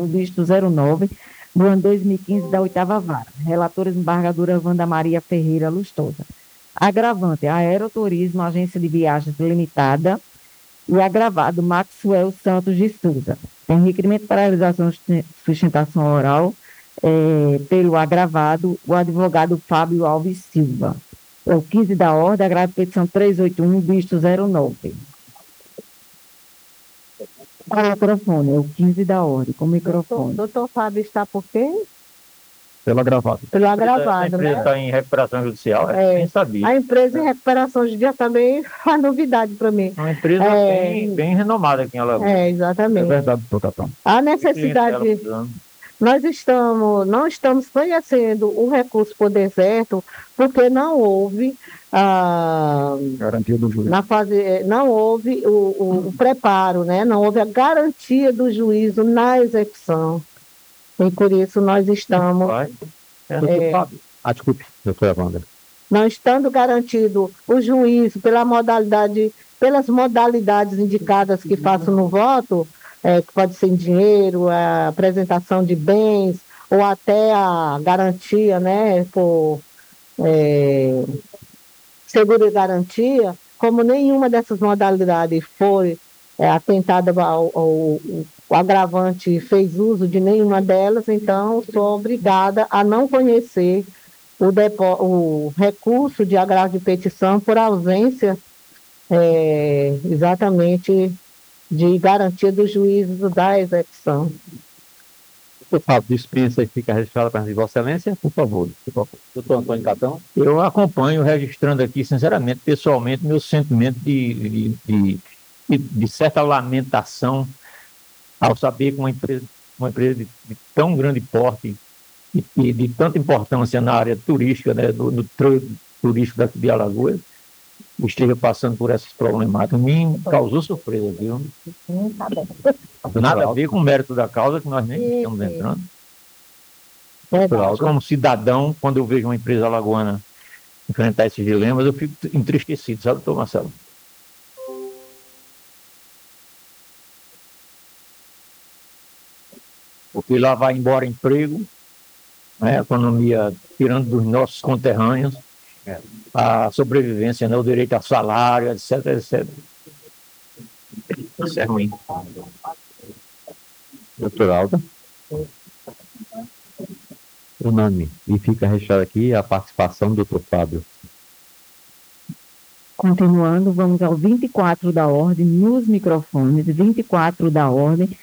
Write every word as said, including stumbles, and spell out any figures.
visto zero nove, do ano dois mil e quinze, da oitava vara. Relatora desembargadora Wanda Maria Ferreira Lustosa. Agravante, Aeroturismo, Agência de Viagens Limitada, e agravado, Maxwell Santos de Souza. Tem requerimento para realização de sustentação oral eh, pelo agravado, o advogado Fábio Alves Silva. É o quinze da ordem, agravo petição trezentos e oitenta e um, visto zero nove. Com o microfone, é o quinze da ordem, com o microfone. Doutor Fábio está por quê? Pelo agravado. Pelo Essa agravado, empresa né? está em recuperação judicial, É. é, nem sabia. A empresa em recuperação judicial também é uma novidade para mim. É uma empresa É. bem, bem renomada aqui em Alagoas. É, É exatamente. verdade, doutor Capão. A Tem cliente dela necessidade, precisando. nós estamos, não estamos conhecendo o recurso por deserto, porque não houve, ah, Garantia do juiz. na fase, não houve o, o- o preparo, né? Não houve a garantia do juízo na execução. E por isso nós estamos, Vai. É, É. doutor Fábio. Ah, desculpe, doutora Wanda. não estando garantido o juízo pela modalidade, pelas modalidades indicadas que faço no voto, é, que pode ser em dinheiro, a apresentação de bens, ou até a garantia, né, por é, seguro e garantia, como nenhuma dessas modalidades foi é, atentada ao, ao- o agravante fez uso de nenhuma delas, então sou obrigada a não conhecer o, depo- o recurso de agravo de petição por ausência é, exatamente de garantia do juízo da execução. Doutor Fábio, dispensa e fica registrada para de Vossa Excelência, por favor. Por favor. Doutor Antônio Catão. Eu acompanho, registrando aqui, sinceramente, pessoalmente, meu sentimento de, de, de, de, de certa lamentação ao saber que uma empresa, uma empresa de, de tão grande porte e, e de tanta importância na área turística, né, do, do trade turístico daqui de Alagoas, esteja passando por essas problemáticas. Me causou surpresa, viu? Nada a ver com o mérito da causa, que nós nem estamos entrando. Mas como cidadão, quando eu vejo uma empresa alagoana enfrentar esses dilemas, eu fico entristecido, sabe, doutor Marcelo? Porque lá vai embora emprego, né, a economia tirando dos nossos conterrâneos, a sobrevivência, né, o direito a salário, etc, etcétera. Isso é ruim. Doutor Alda? Unânime. E fica registrado aqui a participação do doutor Fábio. Continuando, vamos ao vinte e quatro da ordem, nos microfones, vinte e quatro da ordem,